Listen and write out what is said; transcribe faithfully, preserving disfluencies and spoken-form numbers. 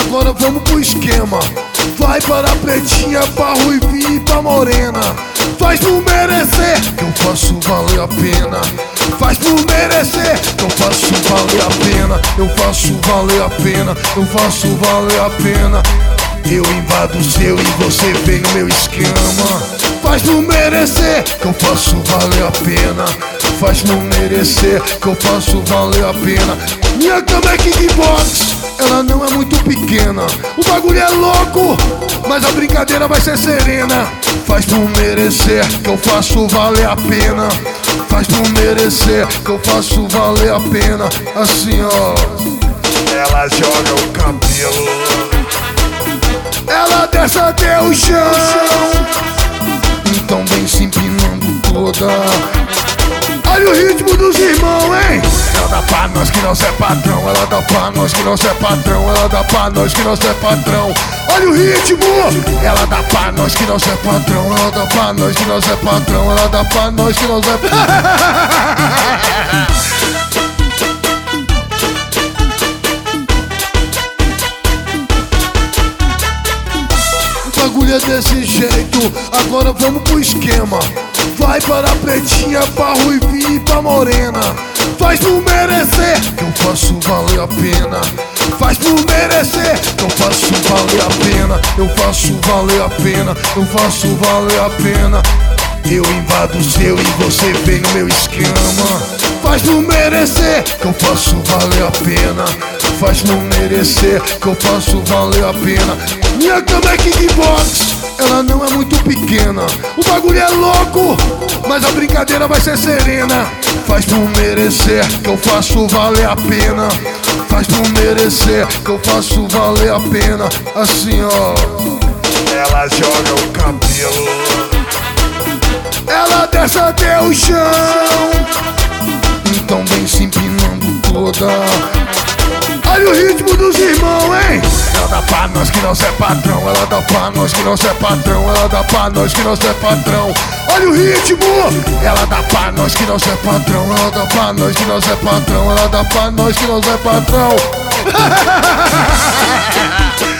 agora vamos pro esquema. Vai para a pretinha, pra ruivinha e pra morena. Faz por merecer, que eu faço valer a pena. Faz por merecer, que eu faço valer a pena. Eu faço valer a pena, eu faço valer a pena. Eu invado o seu e você vem no meu esquema. Faz por merecer, que eu faço valer a pena. Faz por merecer, que eu faço valer a pena. Minha cama é kickbox, ela não é muito pequena. O bagulho é louco, mas a brincadeira vai ser serena. Faz por merecer, que eu faço valer a pena. Faz por merecer, que eu faço valer a pena. Assim ó, Ela joga o cabelo, ela desce até o chão, então vem se empinando toda. Olha o ritmo dos irmãos, hein? Ela dá pra nós que nós é patrão. Ela dá pra nós que nós é patrão. Ela dá pra nós que nós é patrão. Olha o ritmo! Ela dá pra nós que nós é patrão. Ela dá pra nós que nós é patrão. Ela dá pra nós que nós é patrão. O bagulho é desse jeito, agora vamos pro esquema. Vai para a pretinha, pra ruivinha e pra morena. Faz por merecer, que eu faço valer a pena. Faz por merecer, que eu faço valer a pena. Eu faço valer a pena, eu faço valer a pena. Eu invado o seu e você vem no meu esquema. Faz por merecer, que eu faço valer a pena. Faz por merecer, que eu faço valer a pena. Minha cama é kickbox, ela não é muito pequena. O bagulho é louco, mas a brincadeira vai ser serena. Faz por merecer, que eu faço valer a pena. Faz por merecer, que eu faço valer a pena. Assim ó, ela joga o cabelo, ela desce até o chão, então vem se empinando toda. Olha o ritmo dos irmãos, hein? Ela dá pra nós que nós é patrão. Ela dá pra nós que nós é patrão. Ela dá pra nós que nós é patrão. Olha o ritmo! Ela dá pra nós que nós é patrão. Ela dá pra nós que nós é patrão. Ela dá pra nós que nós é patrão.